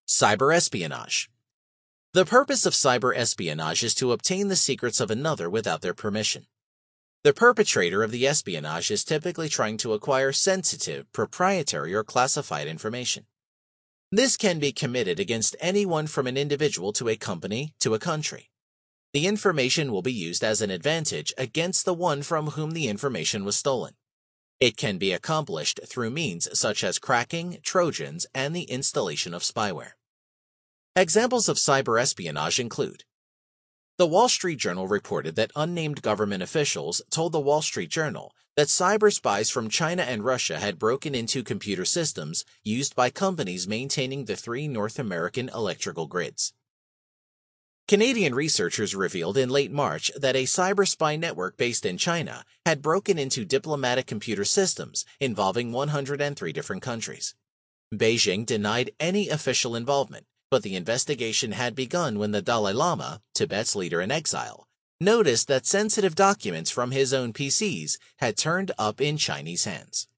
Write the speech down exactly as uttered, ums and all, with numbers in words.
Cyber espionage. The purpose of cyber espionage is to obtain the secrets of another without their permission. The perpetrator of the espionage is typically trying to acquire sensitive, proprietary, or classified information. This can be committed against anyone from an individual to a company to a country. The information will be used as an advantage against the one from whom the information was stolen. It can be accomplished through means such as cracking, trojans, and the installation of spyware. Examples of cyber espionage include: The Wall Street Journal reported that unnamed government officials told the Wall Street Journal that cyber spies from China and Russia had broken into computer systems used by companies maintaining the three North American electrical grids. Canadian researchers revealed in late March that a cyber spy network based in China had broken into diplomatic computer systems involving one hundred three different countries. Beijing denied any official involvement, but the investigation had begun when the Dalai Lama, Tibet's leader in exile, noticed that sensitive documents from his own P Cs had turned up in Chinese hands.